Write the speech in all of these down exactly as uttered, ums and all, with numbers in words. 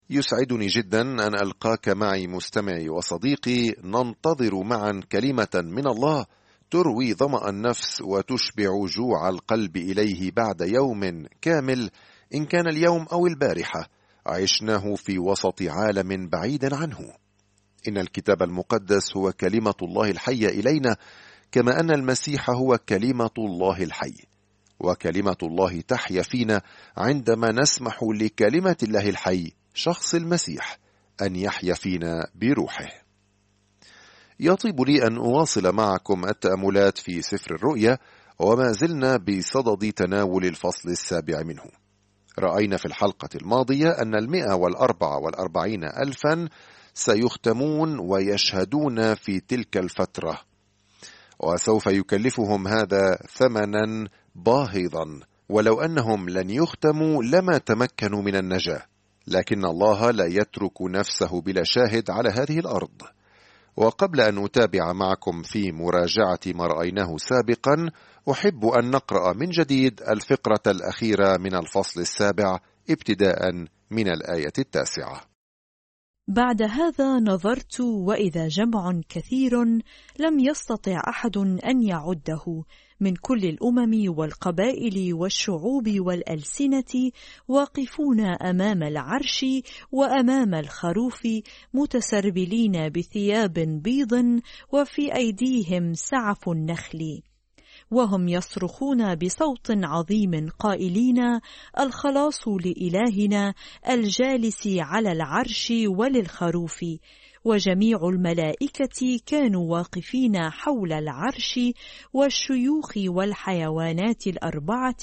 يسعدني جدا أن ألقاك معي مستمعي وصديقي، ننتظر معا كلمة من الله تروي ظمأ النفس وتشبع جوع القلب إليه بعد يوم كامل، إن كان اليوم أو البارحة عشناه في وسط عالم بعيد عنه. إن الكتاب المقدس هو كلمة الله الحية إلينا، كما أن المسيح هو كلمة الله الحي، وكلمة الله تحيا فينا عندما نسمح لكلمة الله الحي شخص المسيح أن يحيا فينا بروحه. يطيب لي أن أواصل معكم التأملات في سفر الرؤيا، وما زلنا بصدد تناول الفصل السابع منه. رأينا في الحلقة الماضية أن المئة والأربعة والأربعين ألفا سيختمون ويشهدون في تلك الفترة، وسوف يكلفهم هذا ثمنا باهظا، ولو أنهم لن يختموا لما تمكنوا من النجاة، لكن الله لا يترك نفسه بلا شاهد على هذه الأرض. وقبل أن أتابع معكم في مراجعة ما رأيناه سابقا، أحب أن نقرأ من جديد الفقرة الأخيرة من الفصل السابع ابتداء من الآية التاسعة. بعد هذا نظرت وإذا جمع كثير لم يستطع أحد أن يعده، من كل الأمم والقبائل والشعوب والألسنة، واقفون أمام العرش وأمام الخروف، متسربلين بثياب بيض، وفي أيديهم سعف النخل، وهم يصرخون بصوت عظيم قائلين: الخلاص لإلهنا الجالس على العرش وللخروف. وجميع الملائكة كانوا واقفين حول العرش والشيوخ والحيوانات الأربعة،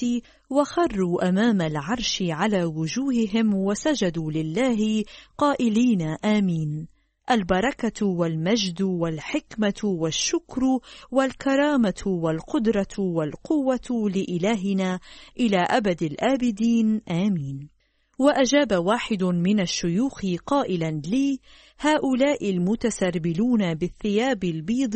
وخروا أمام العرش على وجوههم وسجدوا لله قائلين: آمين. البركة والمجد والحكمة والشكر والكرامة والقدرة والقوة لإلهنا إلى أبد الآبدين، آمين. وأجاب واحد من الشيوخ قائلا لي: هؤلاء المتسربلون بالثياب البيض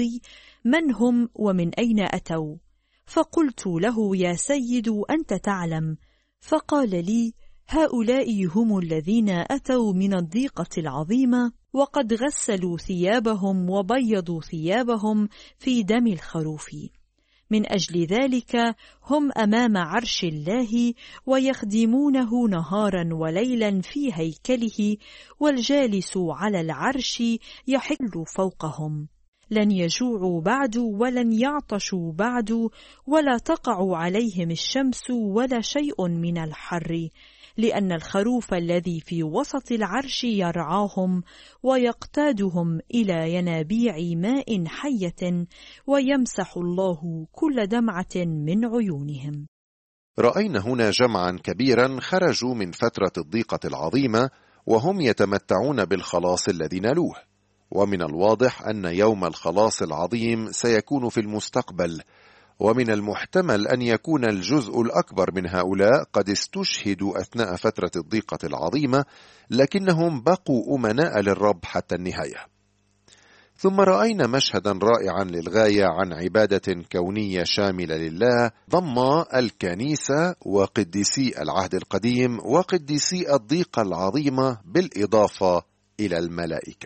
من هم ومن أين أتوا؟ فقلت له: يا سيد أنت تعلم. فقال لي: هؤلاء هم الذين أتوا من الضيقة العظيمة، وقد غسلوا ثيابهم وبيضوا ثيابهم في دم الخروف. من أجل ذلك هم أمام عرش الله، ويخدمونه نهارا وليلا في هيكله، والجالس على العرش يحل فوقهم. لن يجوعوا بعد ولن يعطشوا بعد، ولا تقع عليهم الشمس ولا شيء من الحر، لأن الخروف الذي في وسط العرش يرعاهم ويقتادهم إلى ينابيع ماء حية، ويمسح الله كل دمعة من عيونهم. رأينا هنا جمعا كبيرا خرجوا من فترة الضيقة العظيمة، وهم يتمتعون بالخلاص الذي نالوه، ومن الواضح أن يوم الخلاص العظيم سيكون في المستقبل، ومن المحتمل أن يكون الجزء الأكبر من هؤلاء قد استشهدوا أثناء فترة الضيقة العظيمة، لكنهم بقوا أمناء للرب حتى النهاية. ثم رأينا مشهدا رائعا للغاية عن عبادة كونية شاملة لله، ضم الكنيسة وقديسي العهد القديم وقديسي الضيقة العظيمة، بالإضافة إلى الملائكة.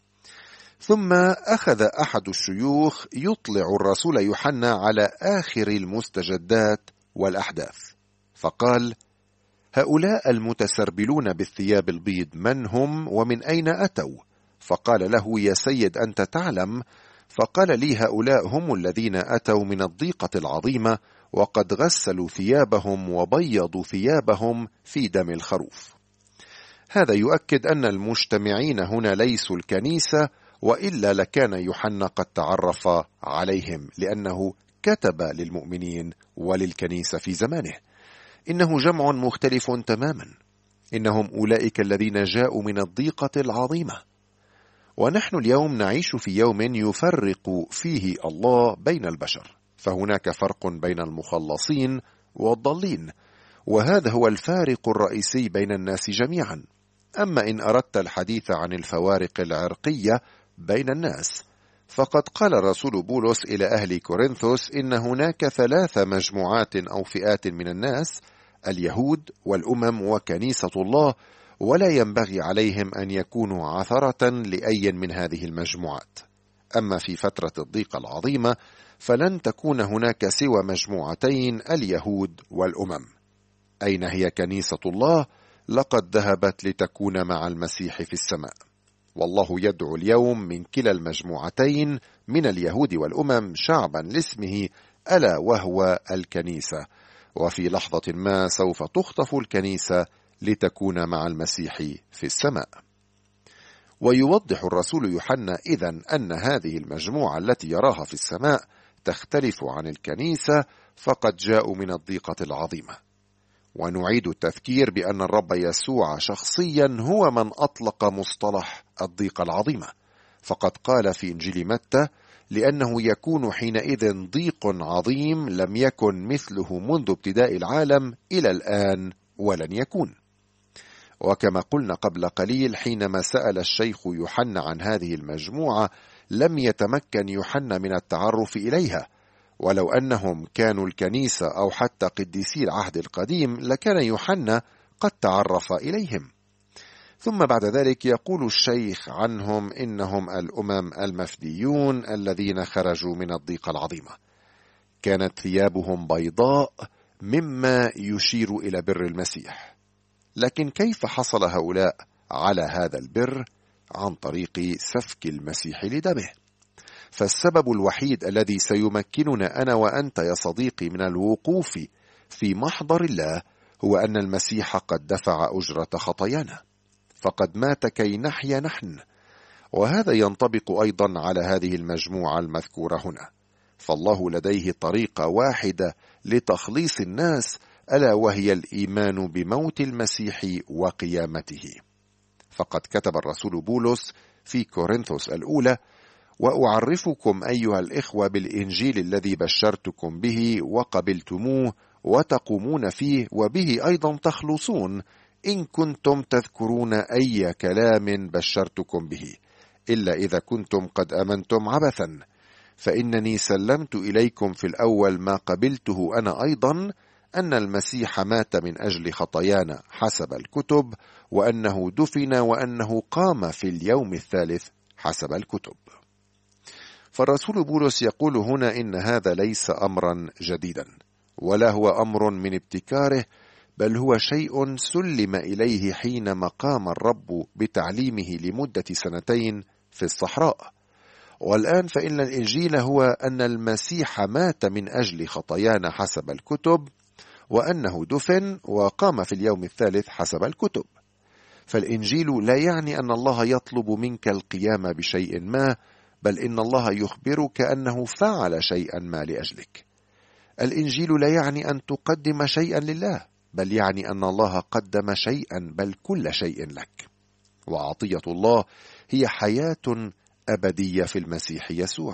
ثم أخذ أحد الشيوخ يطلع الرسول يوحنا على آخر المستجدات والأحداث، فقال: هؤلاء المتسربلون بالثياب البيض من هم ومن أين أتوا؟ فقال له: يا سيد أنت تعلم. فقال لي: هؤلاء هم الذين أتوا من الضيقة العظيمة، وقد غسلوا ثيابهم وبيضوا ثيابهم في دم الخروف. هذا يؤكد أن المجتمعين هنا ليسوا الكنيسة، وإلا لكان يوحنا قد تعرف عليهم، لأنه كتب للمؤمنين وللكنيسة في زمانه. إنه جمع مختلف تماما، إنهم أولئك الذين جاءوا من الضيقة العظيمة. ونحن اليوم نعيش في يوم يفرق فيه الله بين البشر، فهناك فرق بين المخلصين والضالين، وهذا هو الفارق الرئيسي بين الناس جميعا. أما إن أردت الحديث عن الفوارق العرقية بين الناس، فقد قال الرسول بولس إلى أهل كورنثوس إن هناك ثلاث مجموعات أو فئات من الناس: اليهود والأمم وكنيسة الله، ولا ينبغي عليهم أن يكونوا عثرة لأي من هذه المجموعات. أما في فترة الضيقة العظيمة فلن تكون هناك سوى مجموعتين، اليهود والأمم. أين هي كنيسة الله؟ لقد ذهبت لتكون مع المسيح في السماء، والله يدعو اليوم من كلا المجموعتين من اليهود والأمم شعبا لاسمه، ألا وهو الكنيسة، وفي لحظة ما سوف تخطف الكنيسة لتكون مع المسيح في السماء. ويوضح الرسول يوحنا إذن أن هذه المجموعة التي يراها في السماء تختلف عن الكنيسة، فقد جاءوا من الضيقة العظيمة. ونعيد التذكير بأن الرب يسوع شخصيا هو من أطلق مصطلح الضيقة العظيمة، فقد قال في إنجيل متى: لأنه يكون حينئذ ضيق عظيم لم يكن مثله منذ ابتداء العالم إلى الآن ولن يكون. وكما قلنا قبل قليل حينما سأل الشيخ يوحنا عن هذه المجموعة لم يتمكن يوحنا من التعرف إليها، ولو أنهم كانوا الكنيسة أو حتى قديسي العهد القديم لكان يوحنا قد تعرف إليهم. ثم بعد ذلك يقول الشيخ عنهم إنهم الأمم المفديون الذين خرجوا من الضيقة العظيمة، كانت ثيابهم بيضاء مما يشير إلى بر المسيح. لكن كيف حصل هؤلاء على هذا البر؟ عن طريق سفك المسيح لدمه. فالسبب الوحيد الذي سيمكننا أنا وأنت يا صديقي من الوقوف في محضر الله هو أن المسيح قد دفع أجرة خطايانا، فقد مات كي نحيا نحن. وهذا ينطبق أيضا على هذه المجموعة المذكورة هنا. فالله لديه طريقة واحدة لتخليص الناس، ألا وهي الإيمان بموت المسيح وقيامته. فقد كتب الرسول بولس في كورنثوس الأولى: وأعرفكم أيها الإخوة بالإنجيل الذي بشرتكم به وقبلتموه وتقومون فيه وبه أيضا تخلصون، إن كنتم تذكرون أي كلام بشرتكم به، إلا إذا كنتم قد أمنتم عبثا. فإنني سلمت إليكم في الأول ما قبلته أنا أيضا، أن المسيح مات من أجل خطايانا حسب الكتب، وأنه دفن، وأنه قام في اليوم الثالث حسب الكتب. فالرسول بولس يقول هنا إن هذا ليس أمرا جديدا، ولا هو أمر من ابتكاره، بل هو شيء سلم إليه حينما قام الرب بتعليمه لمدة سنتين في الصحراء. والآن فإن الإنجيل هو أن المسيح مات من أجل خطايانا حسب الكتب، وأنه دفن وقام في اليوم الثالث حسب الكتب. فالإنجيل لا يعني أن الله يطلب منك القيام بشيء ما، بل إن الله يخبرك أنه فعل شيئا ما لأجلك. الإنجيل لا يعني أن تقدم شيئا لله، بل يعني أن الله قدم شيئا، بل كل شيء لك. وعطية الله هي حياة أبدية في المسيح يسوع.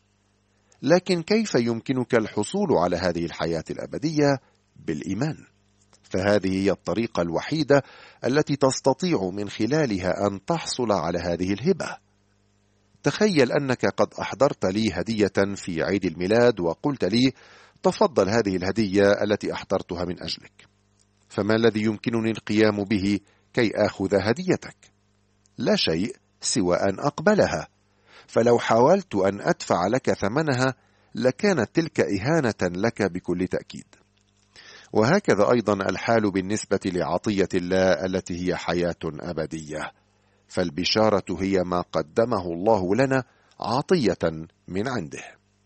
لكن كيف يمكنك الحصول على هذه الحياة الأبدية؟ بالإيمان. فهذه هي الطريقة الوحيدة التي تستطيع من خلالها أن تحصل على هذه الهبة. تخيل أنك قد أحضرت لي هدية في عيد الميلاد وقلت لي: تفضل هذه الهدية التي أحضرتها من أجلك. فما الذي يمكنني القيام به كي آخذ هديتك؟ لا شيء سوى أن أقبلها. فلو حاولت أن أدفع لك ثمنها لكانت تلك إهانة لك بكل تأكيد. وهكذا أيضا الحال بالنسبة لعطية الله التي هي حياة أبدية. فالبشارة هي ما قدمه الله لنا عطية من عنده.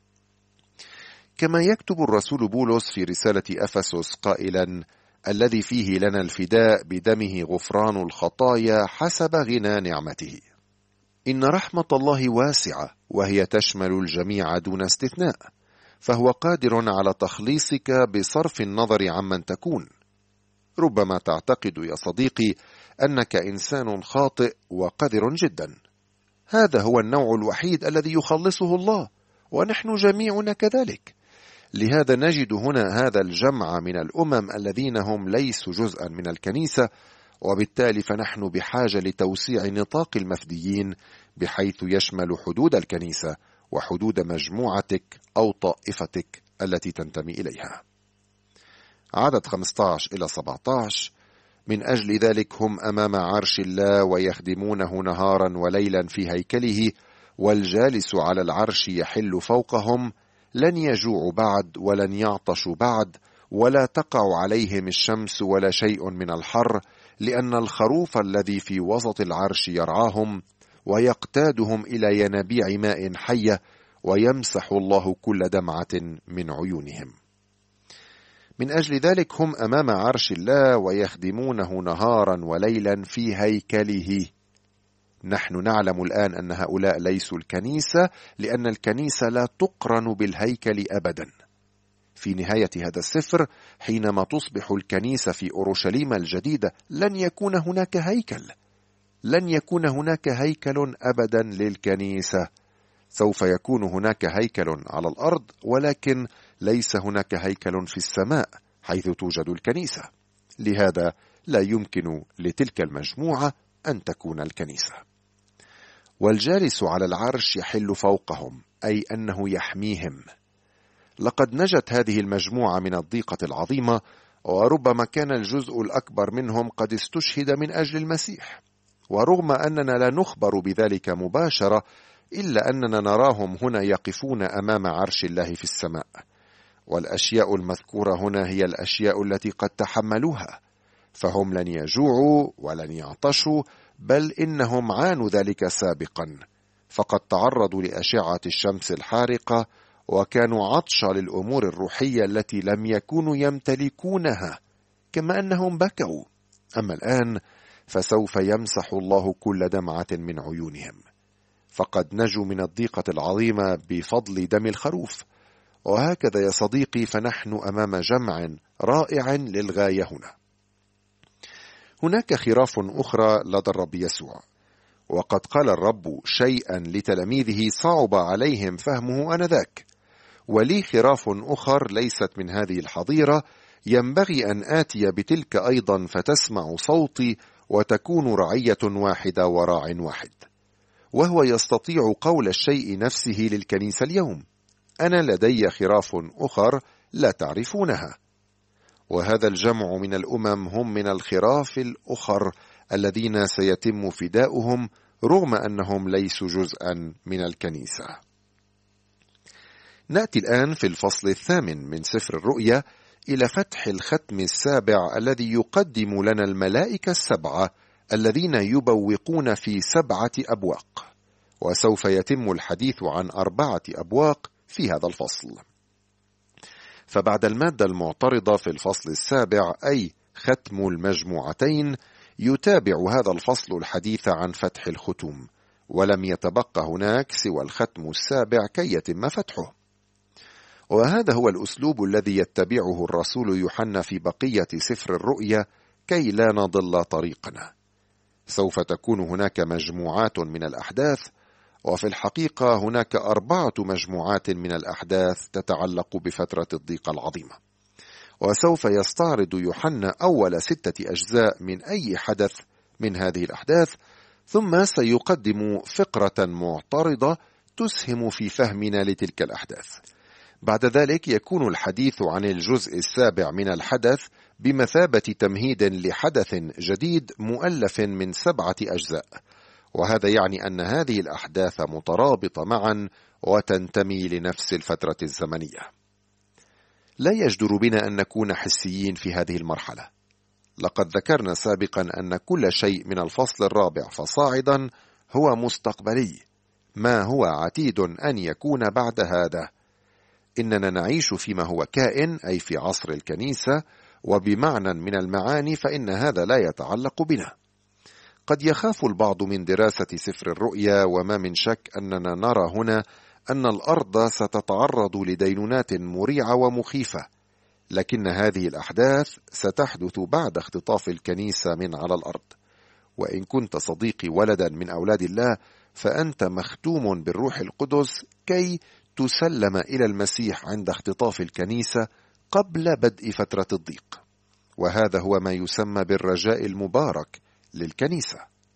كما يكتب الرسول بولس في رسالة أفسس قائلا: الذي فيه لنا الفداء بدمه غفران الخطايا حسب غنى نعمته. إن رحمة الله واسعة، وهي تشمل الجميع دون استثناء، فهو قادر على تخليصك بصرف النظر عمن تكون. ربما تعتقد يا صديقي أنك إنسان خاطئ وقذر جدا. هذا هو النوع الوحيد الذي يخلصه الله، ونحن جميعنا كذلك. لهذا نجد هنا هذا الجمع من الأمم الذين هم ليسوا جزءا من الكنيسة، وبالتالي فنحن بحاجة لتوسيع نطاق المفديين بحيث يشمل حدود الكنيسة وحدود مجموعتك أو طائفتك التي تنتمي إليها. عدد خمسة عشر إلى سبعة عشر: من أجل ذلك هم أمام عرش الله ويخدمونه نهارا وليلا في هيكله، والجالس على العرش يحل فوقهم. لن يجوعوا بعد ولن يعطشوا بعد، ولا تقع عليهم الشمس ولا شيء من الحر، لأن الخروف الذي في وسط العرش يرعاهم ويقتادهم إلى ينابيع ماء حية، ويمسح الله كل دمعة من عيونهم. من أجل ذلك هم أمام عرش الله ويخدمونه نهارا وليلا في هيكله. نحن نعلم الآن أن هؤلاء ليسوا الكنيسة، لأن الكنيسة لا تقرن بالهيكل أبدا. في نهاية هذا السفر حينما تصبح الكنيسة في أورشليم الجديدة لن يكون هناك هيكل، لن يكون هناك هيكل أبدا للكنيسة. سوف يكون هناك هيكل على الأرض، ولكن ليس هناك هيكل في السماء حيث توجد الكنيسة. لهذا لا يمكن لتلك المجموعة أن تكون الكنيسة. والجالس على العرش يحل فوقهم، أي أنه يحميهم. لقد نجت هذه المجموعة من الضيقة العظيمة، وربما كان الجزء الأكبر منهم قد استشهد من أجل المسيح. ورغم أننا لا نخبر بذلك مباشرة، إلا أننا نراهم هنا يقفون أمام عرش الله في السماء. والأشياء المذكورة هنا هي الأشياء التي قد تحملوها، فهم لن يجوعوا ولن يعطشوا، بل إنهم عانوا ذلك سابقا، فقد تعرضوا لأشعة الشمس الحارقة، وكانوا عطشى للأمور الروحية التي لم يكونوا يمتلكونها، كما أنهم بكوا. أما الآن فسوف يمسح الله كل دمعة من عيونهم، فقد نجوا من الضيقة العظيمة بفضل دم الخروف. وهكذا يا صديقي، فنحن أمام جمع رائع للغاية هنا. هناك خراف أخرى لدى الرب يسوع، وقد قال الرب شيئا لتلاميذه صعب عليهم فهمه آنذاك. ولي خراف أخر ليست من هذه الحظيرة، ينبغي أن آتي بتلك أيضا فتسمع صوتي، وتكون رعية واحدة وراع واحد. وهو يستطيع قول الشيء نفسه للكنيسة اليوم: أنا لدي خراف أخر لا تعرفونها. وهذا الجمع من الأمم هم من الخراف الأخر الذين سيتم فداؤهم، رغم أنهم ليسوا جزءا من الكنيسة. نأتي الآن في الفصل الثامن من سفر الرؤيا إلى فتح الختم السابع الذي يقدم لنا الملائكة السبعة الذين يبوقون في سبعة أبواق. وسوف يتم الحديث عن أربعة أبواق في هذا الفصل. فبعد المادة المعترضة في الفصل السابع، أي ختم المجموعتين، يتابع هذا الفصل الحديث عن فتح الختوم، ولم يتبقى هناك سوى الختم السابع كي يتم فتحه. وهذا هو الأسلوب الذي يتبعه الرسول يوحنا في بقية سفر الرؤيا كي لا نضل طريقنا. سوف تكون هناك مجموعات من الأحداث، وفي الحقيقة هناك أربعة مجموعات من الأحداث تتعلق بفترة الضيقة العظيمة. وسوف يستعرض يوحنا أول ستة أجزاء من أي حدث من هذه الأحداث، ثم سيقدم فقرة معترضة تسهم في فهمنا لتلك الأحداث. بعد ذلك يكون الحديث عن الجزء السابع من الحدث بمثابة تمهيد لحدث جديد مؤلف من سبعة أجزاء، وهذا يعني أن هذه الأحداث مترابطة معا وتنتمي لنفس الفترة الزمنية. لا يجدر بنا أن نكون حسيين في هذه المرحلة. لقد ذكرنا سابقا أن كل شيء من الفصل الرابع فصاعدا هو مستقبلي، ما هو عتيد أن يكون بعد هذا. إننا نعيش فيما هو كائن، أي في عصر الكنيسة، وبمعنى من المعاني فإن هذا لا يتعلق بنا. قد يخاف البعض من دراسة سفر الرؤيا، وما من شك أننا نرى هنا أن الأرض ستتعرض لدينونات مريعة ومخيفة، لكن هذه الأحداث ستحدث بعد اختطاف الكنيسة من على الأرض. وإن كنت صديقي ولدا من أولاد الله، فأنت مختوم بالروح القدس كي تسلم إلى المسيح عند اختطاف الكنيسة قبل بدء فترة الضيق، وهذا هو ما يسمى بالرجاء المبارك للكنيسة.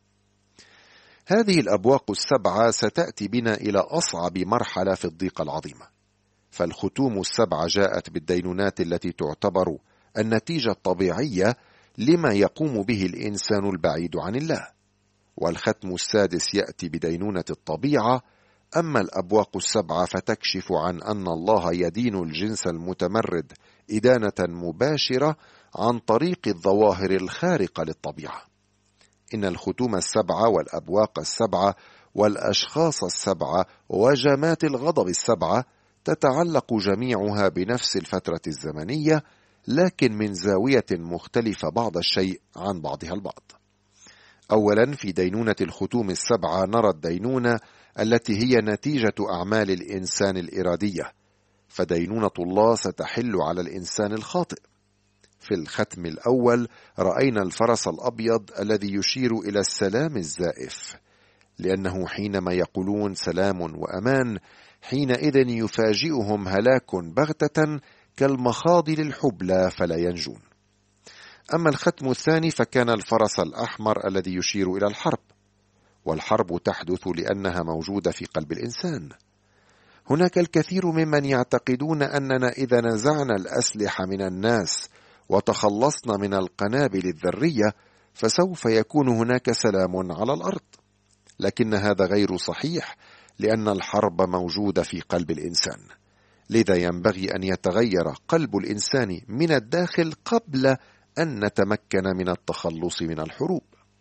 هذه الأبواق السبعة ستأتي بنا إلى أصعب مرحلة في الضيقة العظيمة، فالختوم السبعة جاءت بالدينونات التي تعتبر النتيجة الطبيعية لما يقوم به الإنسان البعيد عن الله. والختم السادس يأتي بدينونة الطبيعة. أما الأبواق السبعة فتكشف عن أن الله يدين الجنس المتمرد إدانة مباشرة عن طريق الظواهر الخارقة للطبيعة. إن الختوم السبعة والأبواق السبعة والأشخاص السبعة وجمات الغضب السبعة تتعلق جميعها بنفس الفترة الزمنية، لكن من زاوية مختلفة بعض الشيء عن بعضها البعض. أولا، في دينونة الختوم السبعة نرى الدينونة التي هي نتيجة أعمال الإنسان الإرادية، فدينونة الله ستحل على الإنسان الخاطئ. في الختم الأول رأينا الفرس الأبيض الذي يشير إلى السلام الزائف، لأنه حينما يقولون سلام وأمان حينئذ يفاجئهم هلاك بغتة كالمخاض للحبلى فلا ينجون. أما الختم الثاني فكان الفرس الأحمر الذي يشير إلى الحرب، والحرب تحدث لأنها موجودة في قلب الإنسان. هناك الكثير ممن يعتقدون أننا إذا نزعنا الأسلحة من الناس وتخلصنا من القنابل الذرية فسوف يكون هناك سلام على الأرض، لكن هذا غير صحيح، لأن الحرب موجودة في قلب الإنسان. لذا ينبغي أن يتغير قلب الإنسان من الداخل قبل أن نتمكن من التخلص من الحروب.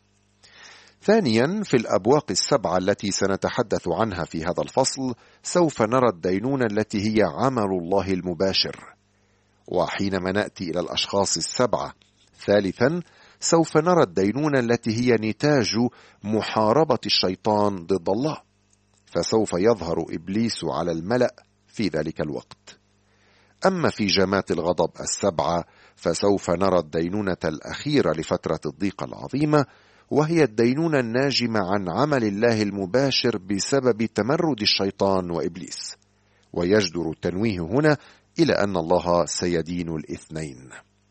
ثانيا، في الأبواق السبعة التي سنتحدث عنها في هذا الفصل سوف نرى الدينونة التي هي عمل الله المباشر. وحينما نأتي إلى الأشخاص السبعة ثالثا سوف نرى الدينونة التي هي نتاج محاربة الشيطان ضد الله، فسوف يظهر إبليس على الملأ في ذلك الوقت. أما في جمات الغضب السبعة فسوف نرى الدينونة الأخيرة لفترة الضيق العظيمة، وهي الدينونة الناجمة عن عمل الله المباشر بسبب تمرد الشيطان وإبليس. ويجدر التنويه هنا إلى أن الله سيدين الاثنين.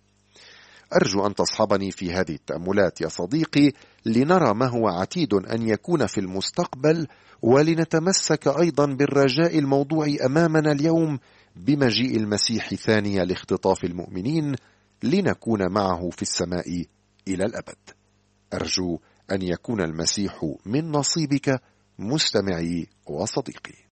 أرجو أن تصحبني في هذه التأملات يا صديقي، لنرى ما هو عتيد أن يكون في المستقبل، ولنتمسك أيضا بالرجاء الموضوع أمامنا اليوم بمجيء المسيح ثانية لاختطاف المؤمنين لنكون معه في السماء إلى الأبد. أرجو أن يكون المسيح من نصيبك مستمعي وصديقي.